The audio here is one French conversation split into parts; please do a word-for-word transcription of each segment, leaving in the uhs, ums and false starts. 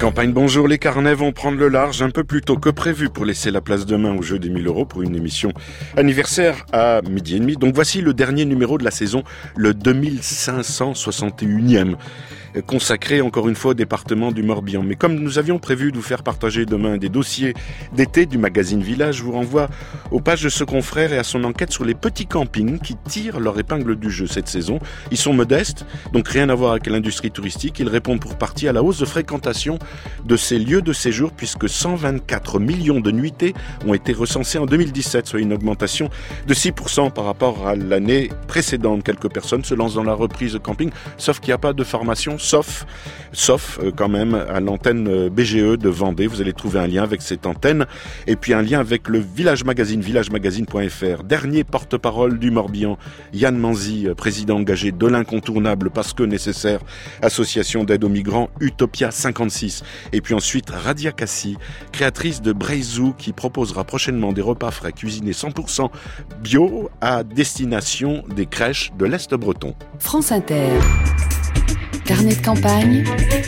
Campagne, bonjour. Les carnets vont prendre le large un peu plus tôt que prévu pour laisser la place demain au jeu des mille euros pour une émission anniversaire à midi et demi. Donc voici le dernier numéro de la saison, le deux mille cinq cent soixante et unième, consacré encore une fois au département du Morbihan. Mais comme nous avions prévu de vous faire partager demain des dossiers d'été du magazine Village, je vous renvoie aux pages de ce confrère et à son enquête sur les petits campings qui tirent leur épingle du jeu cette saison. Ils sont modestes, donc rien à voir avec l'industrie touristique. Ils répondent pour partie à la hausse de fréquentation de ces lieux de séjour, puisque cent vingt-quatre millions de nuitées ont été recensées en deux mille dix-sept, soit une augmentation de six pour cent par rapport à l'année précédente. Quelques personnes se lancent dans la reprise de camping, sauf qu'il n'y a pas de formation, sauf, sauf euh, quand même à l'antenne B G E de Vendée. Vous allez trouver un lien avec cette antenne, et puis un lien avec le Village Magazine, village magazine point f r. Dernier porte-parole du Morbihan, Yann Manzi, président engagé de l'incontournable parce que nécessaire, association d'aide aux migrants Utopia cinquante-six. Et puis ensuite, Radia Kassi, créatrice de Breizou, qui proposera prochainement des repas frais cuisinés cent pour cent bio à destination des crèches de l'Est breton. France Inter. Carnet de campagne.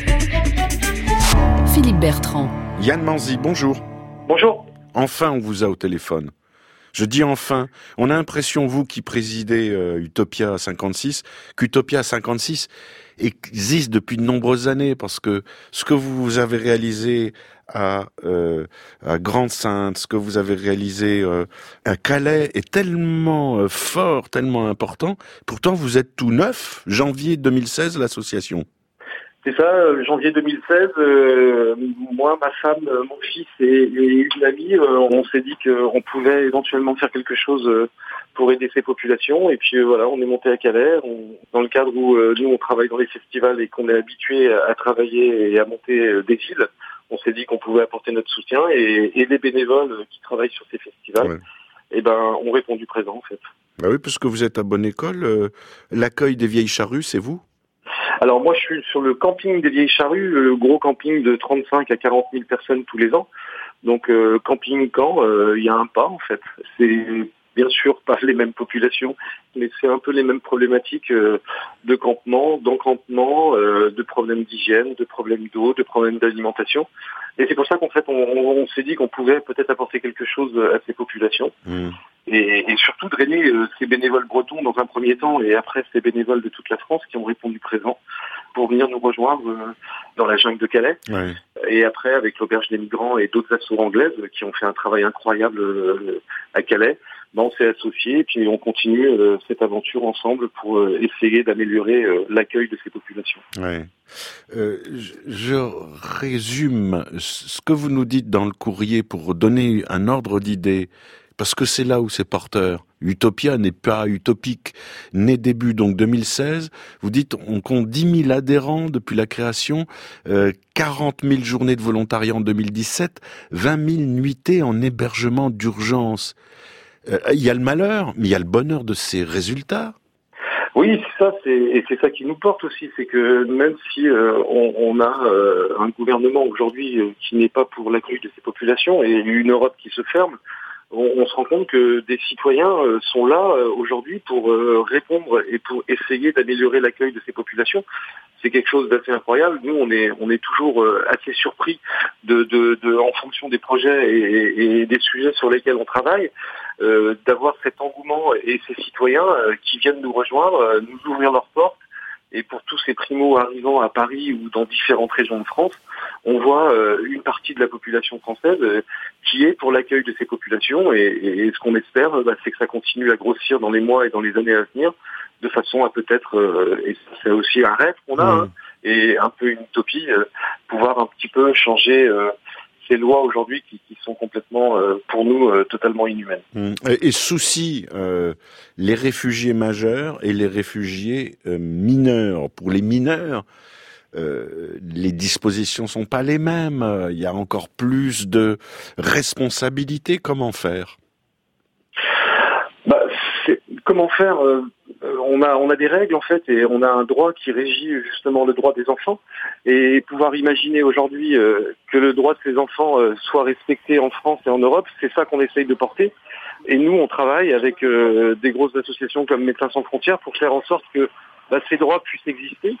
Philippe Bertrand. Yann Manzi, bonjour. Bonjour. Enfin, on vous a au téléphone. Je dis enfin, on a l'impression, vous qui présidez euh, Utopia cinquante-six, qu'Utopia cinquante-six existe depuis de nombreuses années, parce que ce que vous avez réalisé à, euh, à Grande-Synthe, ce que vous avez réalisé euh, à Calais est tellement euh, fort, tellement important. Pourtant, vous êtes tout neuf, janvier deux mille seize, l'association. C'est ça, euh, janvier deux mille seize, euh, moi, ma femme, euh, mon fils et, et une amie, euh, on s'est dit qu'on pouvait éventuellement faire quelque chose euh, pour aider ces populations. Et puis euh, voilà, on est monté à Calais, on, dans le cadre où euh, nous on travaille dans les festivals et qu'on est habitué à, à travailler et à monter euh, des villes. On s'est dit qu'on pouvait apporter notre soutien, et, et les bénévoles qui travaillent sur ces festivals, ouais. eh ben, ont répondu présent en fait. Bah oui, parce que vous êtes à Bonne École, euh, l'accueil des Vieilles Charrues, c'est vous ? Alors moi je suis sur le camping des Vieilles Charrues, le gros camping de trente-cinq à quarante mille personnes tous les ans. Donc euh, camping-camp, il euh, y a un pas en fait. C'est bien sûr pas les mêmes populations, mais c'est un peu les mêmes problématiques euh, de campement, d'encampement, euh, de problèmes d'hygiène, de problèmes d'eau, de problèmes d'alimentation. Et c'est pour ça qu'en fait on, on, on s'est dit qu'on pouvait peut-être apporter quelque chose à ces populations. Mmh. Et, et surtout drainer euh, ces bénévoles bretons dans un premier temps, et après ces bénévoles de toute la France qui ont répondu présent pour venir nous rejoindre euh, dans la jungle de Calais. Ouais. Et après avec l'Auberge des Migrants et d'autres assos anglaises qui ont fait un travail incroyable euh, à Calais, ben, on s'est associés et puis on continue euh, cette aventure ensemble pour euh, essayer d'améliorer euh, l'accueil de ces populations. Ouais. Euh, je, je résume ce que vous nous dites dans le courrier pour donner un ordre d'idée, parce que c'est là où c'est porteur. Utopia n'est pas utopique. Né début donc deux mille seize, vous dites on compte dix mille adhérents depuis la création, euh, quarante mille journées de volontariat en deux mille dix-sept, vingt mille nuitées en hébergement d'urgence. Euh, il y a le malheur, mais il y a le bonheur de ces résultats. Oui, c'est ça, c'est, et c'est ça qui nous porte aussi, c'est que même si euh, on, on a euh, un gouvernement aujourd'hui euh, qui n'est pas pour l'accueil de ces populations et une Europe qui se ferme, on, on se rend compte que des citoyens euh, sont là euh, aujourd'hui pour euh, répondre et pour essayer d'améliorer l'accueil de ces populations. C'est quelque chose d'assez incroyable. Nous, on est, on est toujours euh, assez surpris de, de, de, en fonction des projets et, et, et des sujets sur lesquels on travaille, euh, d'avoir cet engouement et ces citoyens euh, qui viennent nous rejoindre, euh, nous ouvrir leurs portes. Et pour tous ces primo arrivants à Paris ou dans différentes régions de France, on voit euh, une partie de la population française euh, qui est pour l'accueil de ces populations. Et, et, et ce qu'on espère, bah, c'est que ça continue à grossir dans les mois et dans les années à venir, de façon à peut-être, euh, et c'est aussi un rêve qu'on a, mmh. hein, et un peu une utopie, euh, pouvoir un petit peu changer euh, ces lois aujourd'hui qui, qui sont complètement, euh, pour nous, euh, totalement inhumaines. Mmh. Et, et souci, euh, les réfugiés majeurs et les réfugiés euh, mineurs. Pour les mineurs, euh, les dispositions sont pas les mêmes. Il y a encore plus de responsabilités. Comment faire ? Bah, c'est, comment faire euh, on a on a des règles en fait, et on a un droit qui régit justement le droit des enfants, et pouvoir imaginer aujourd'hui euh, que le droit de ces enfants euh, soit respecté en France et en Europe, c'est ça qu'on essaye de porter. Et nous, on travaille avec euh, des grosses associations comme Médecins sans frontières pour faire en sorte que bah, ces droits puissent exister.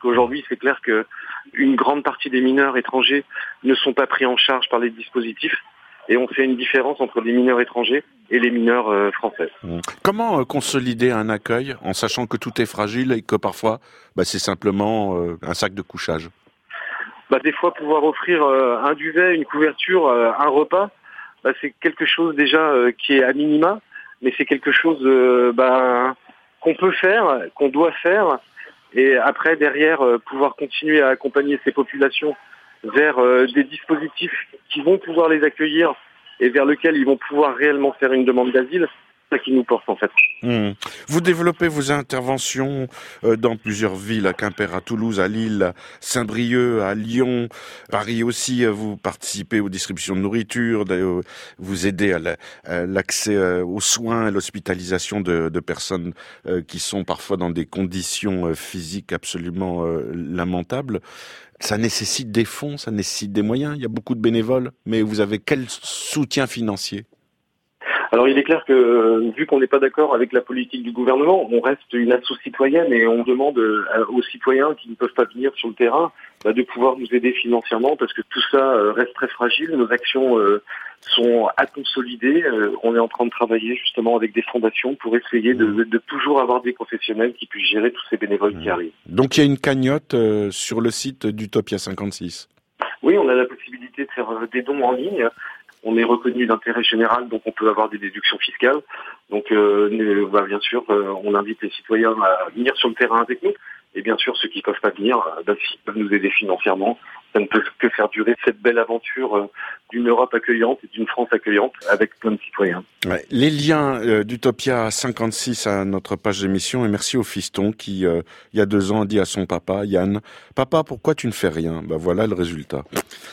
qu'aujourd'hui, c'est clair que une grande partie des mineurs étrangers ne sont pas pris en charge par les dispositifs. Et on fait une différence entre les mineurs étrangers et les mineurs euh, français. Comment euh, consolider un accueil en sachant que tout est fragile et que parfois bah, c'est simplement euh, un sac de couchage? Bah, des fois, pouvoir offrir euh, un duvet, une couverture, euh, un repas, bah, c'est quelque chose déjà euh, qui est à minima, mais c'est quelque chose euh, bah, qu'on peut faire, qu'on doit faire. Et après, derrière, euh, pouvoir continuer à accompagner ces populations vers euh, des dispositifs qui vont pouvoir les accueillir et vers lesquels ils vont pouvoir réellement faire une demande d'asile, c'est ça qui nous porte en fait. Mmh. Vous développez vos interventions euh, dans plusieurs villes, à Quimper, à Toulouse, à Lille, à Saint-Brieuc, à Lyon, Paris aussi. Vous participez aux distributions de nourriture, de, vous aidez à, la, à l'accès euh, aux soins, à l'hospitalisation de, de personnes euh, qui sont parfois dans des conditions euh, physiques absolument euh, lamentables. Ça nécessite des fonds, ça nécessite des moyens. Il y a beaucoup de bénévoles, mais vous avez quel soutien financier ? Alors il est clair que, vu qu'on n'est pas d'accord avec la politique du gouvernement, on reste une asso citoyenne et on demande aux citoyens qui ne peuvent pas venir sur le terrain bah, de pouvoir nous aider financièrement parce que tout ça reste très fragile. Nos actions euh, sont à consolider. Euh, on est en train de travailler justement avec des fondations pour essayer de, de, de toujours avoir des professionnels qui puissent gérer tous ces bénévoles qui arrivent. Donc il y a une cagnotte euh, sur le site d'Utopia cinquante-six. Oui, on a la possibilité de faire des dons en ligne. On est reconnu d'intérêt général, donc on peut avoir des déductions fiscales. Donc, euh, bah, bien sûr, euh, on invite les citoyens à venir sur le terrain avec nous. Et bien sûr, ceux qui ne peuvent pas venir, bah, s'ils peuvent nous aider financièrement, ça ne peut que faire durer cette belle aventure euh, d'une Europe accueillante et d'une France accueillante avec plein de citoyens. Ouais. Les liens euh, d'Utopia cinquante-six à notre page d'émission, et merci au fiston qui, euh, il y a deux ans, a dit à son papa, Yann, « Papa, pourquoi tu ne fais rien ?» Ben voilà le résultat.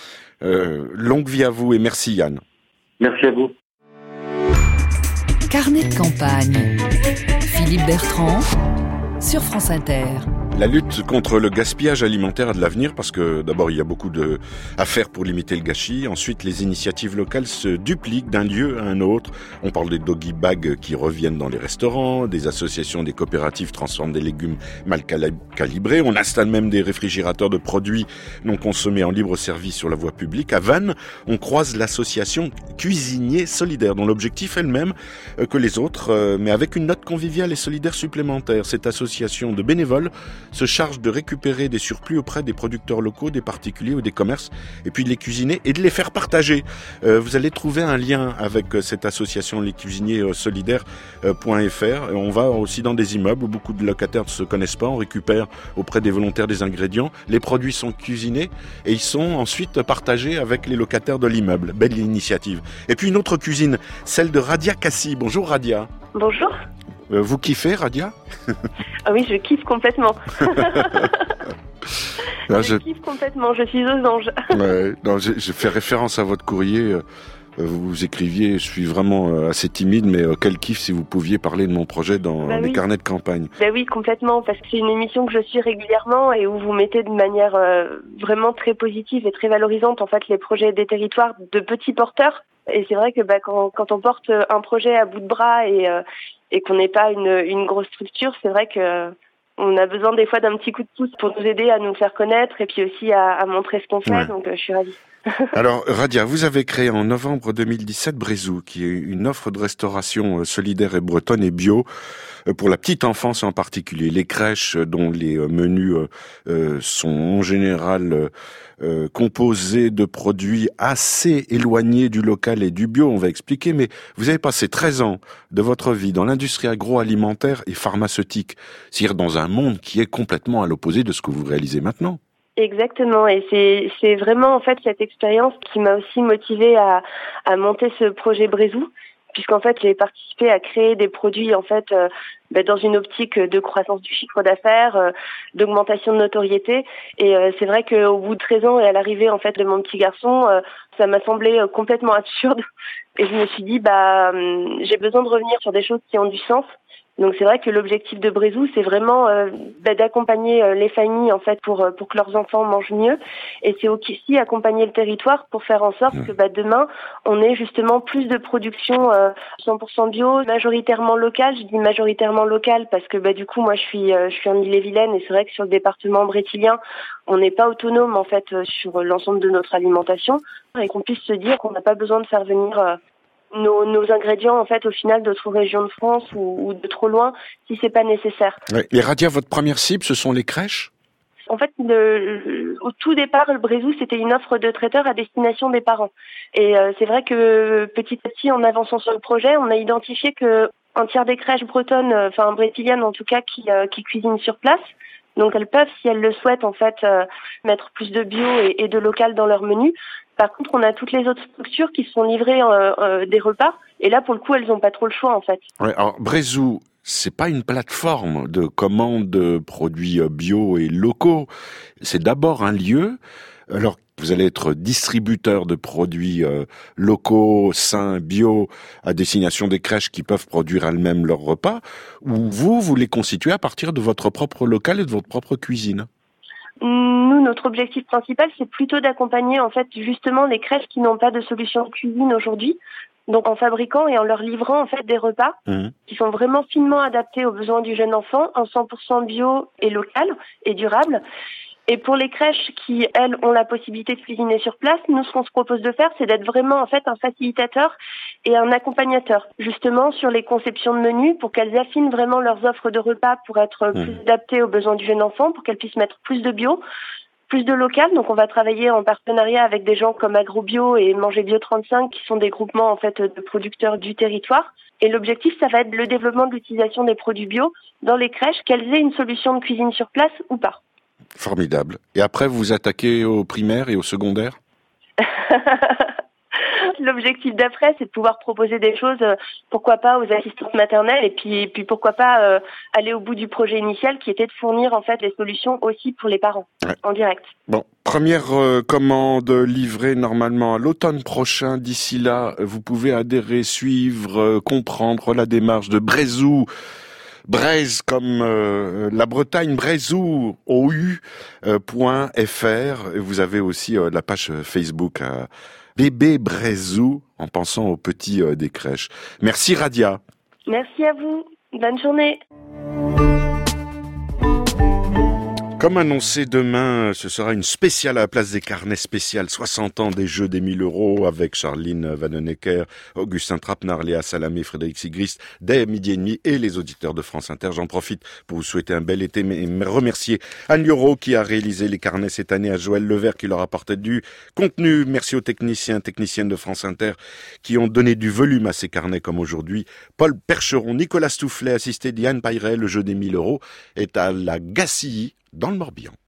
Euh, longue vie à vous et merci Yann. Merci à vous. Carnet de campagne. Philippe Bertrand sur France Inter. La lutte contre le gaspillage alimentaire a de l'avenir parce que d'abord il y a beaucoup de à faire pour limiter le gâchis. Ensuite les initiatives locales se dupliquent d'un lieu à un autre. On parle des doggy bags qui reviennent dans les restaurants, des associations, des coopératives transforment des légumes mal calibrés. On installe même des réfrigérateurs de produits non consommés en libre service sur la voie publique. À Vannes, on croise l'association Cuisiniers Solidaires dont l'objectif est le même que les autres, mais avec une note conviviale et solidaire supplémentaire. Cette association de bénévoles se charge de récupérer des surplus auprès des producteurs locaux, des particuliers ou des commerces, et puis de les cuisiner et de les faire partager. Euh, vous allez trouver un lien avec cette association Les Cuisiniers Solidaires point F R. On va aussi dans des immeubles où beaucoup de locataires ne se connaissent pas. On récupère auprès des volontaires des ingrédients. Les produits sont cuisinés et ils sont ensuite partagés avec les locataires de l'immeuble. Belle initiative. Et puis une autre cuisine, celle de Radia Kassi. Bonjour Radia. Bonjour. Euh, vous kiffez Radia? Ah oui, je kiffe complètement. Là, je, je kiffe complètement, je suis aux anges. Ouais, non, je, je fais référence à votre courrier. Euh, vous écriviez, je suis vraiment euh, assez timide, mais euh, quel kiff si vous pouviez parler de mon projet dans bah les oui. carnets de campagne. Bah oui, complètement, parce que c'est une émission que je suis régulièrement et où vous mettez de manière euh, vraiment très positive et très valorisante en fait les projets des territoires de petits porteurs. Et c'est vrai que bah, quand, quand on porte un projet à bout de bras et, euh, et qu'on n'est pas une, une grosse structure, c'est vrai que euh, on a besoin des fois d'un petit coup de pouce pour nous aider à nous faire connaître et puis aussi à, à montrer ce qu'on fait. Ouais. Donc euh, je suis ravie. Alors Radia, vous avez créé en novembre deux mille dix-sept Brézou, qui est une offre de restauration solidaire et bretonne et bio pour la petite enfance en particulier. Les crèches dont les menus euh, sont en général euh, composés de produits assez éloignés du local et du bio, on va expliquer, mais vous avez passé treize ans de votre vie dans l'industrie agroalimentaire et pharmaceutique, c'est-à-dire dans un monde qui est complètement à l'opposé de ce que vous réalisez maintenant. Exactement, et c'est c'est vraiment en fait cette expérience qui m'a aussi motivée à à monter ce projet Brézou, puisqu'en fait j'ai participé à créer des produits en fait euh, bah, dans une optique de croissance du chiffre d'affaires, euh, d'augmentation de notoriété, et euh, c'est vrai qu'au bout de treize ans et à l'arrivée en fait de mon petit garçon, euh, ça m'a semblé euh, complètement absurde, et je me suis dit bah euh, j'ai besoin de revenir sur des choses qui ont du sens. Donc c'est vrai que l'objectif de Brézou, c'est vraiment euh, bah, d'accompagner euh, les familles en fait pour euh, pour que leurs enfants mangent mieux, et c'est aussi accompagner le territoire pour faire en sorte que bah, demain on ait justement plus de production euh, cent pour cent bio, majoritairement locale. Je dis majoritairement locale parce que bah du coup moi je suis euh, je suis en Ille-et-Vilaine, et c'est vrai que sur le département brétilien, on n'est pas autonome en fait euh, sur l'ensemble de notre alimentation, et qu'on puisse se dire qu'on n'a pas besoin de faire venir euh, Nos, nos ingrédients en fait au final d'autres régions de France ou, ou de trop loin si c'est pas nécessaire. Ouais. Et Radia, votre première cible, ce sont les crèches ? En fait, le, le, au tout départ, le Brézou, c'était une offre de traiteur à destination des parents. Et euh, c'est vrai que petit à petit, en avançant sur le projet, on a identifié que un tiers des crèches bretonnes, enfin brétiliennes en tout cas, qui, euh, qui cuisinent sur place. Donc elles peuvent, si elles le souhaitent, en fait, euh, mettre plus de bio et, et de local dans leur menu. Par contre, on a toutes les autres structures qui sont livrées euh, euh, des repas. Et là, pour le coup, elles n'ont pas trop le choix, en fait. Ouais, alors Brézou, c'est pas une plateforme de commande de produits bio et locaux. C'est d'abord un lieu. Alors, vous allez être distributeur de produits euh, locaux, sains, bio, à destination des crèches qui peuvent produire elles-mêmes leurs repas. Ou vous, vous les constituez à partir de votre propre local et de votre propre cuisine. Nous, notre objectif principal, c'est plutôt d'accompagner en fait justement les crèches qui n'ont pas de solution de cuisine aujourd'hui. Donc en fabriquant et en leur livrant en fait des repas mmh. qui sont vraiment finement adaptés aux besoins du jeune enfant, en cent pour cent bio et local et durable. Et pour les crèches qui, elles, ont la possibilité de cuisiner sur place, nous, ce qu'on se propose de faire, c'est d'être vraiment, en fait, un facilitateur et un accompagnateur, justement, sur les conceptions de menus, pour qu'elles affinent vraiment leurs offres de repas pour être mmh. plus adaptées aux besoins du jeune enfant, pour qu'elles puissent mettre plus de bio, plus de local. Donc, on va travailler en partenariat avec des gens comme AgroBio et Manger Bio trente-cinq, qui sont des groupements, en fait, de producteurs du territoire. Et l'objectif, ça va être le développement de l'utilisation des produits bio dans les crèches, qu'elles aient une solution de cuisine sur place ou pas. Formidable. Et après, vous vous attaquez au primaire et au secondaire ? L'objectif d'après, c'est de pouvoir proposer des choses, euh, pourquoi pas aux assistantes maternelles, et puis, puis pourquoi pas euh, aller au bout du projet initial qui était de fournir en fait les solutions aussi pour les parents, ouais. en direct. Bon, première euh, commande livrée normalement à l'automne prochain. D'ici là, vous pouvez adhérer, suivre, euh, comprendre la démarche de Brézou. Braise comme euh, la Bretagne, Brézou, O U point F R. Et vous avez aussi euh, la page Facebook euh, Bébé Brézou, en pensant aux petits euh, des crèches. Merci Radia. Merci à vous. Bonne journée. Comme annoncé, demain, ce sera une spéciale à la place des carnets spéciales soixante ans des Jeux des mille euros avec Charline Vanhoenacker, Augustin Trapenard, Léa Salamé, Frédéric Sigrist, dès midi et demi, et les auditeurs de France Inter. J'en profite pour vous souhaiter un bel été et remercier Anne Lioro qui a réalisé les carnets cette année, à Joël Levert qui leur apportait du contenu. Merci aux techniciens, techniciennes de France Inter qui ont donné du volume à ces carnets comme aujourd'hui. Paul Percheron, Nicolas Stoufflet, assisté d'Yann Payrel. Le Jeu des mille euros est à la Gacilly, dans le Morbihan.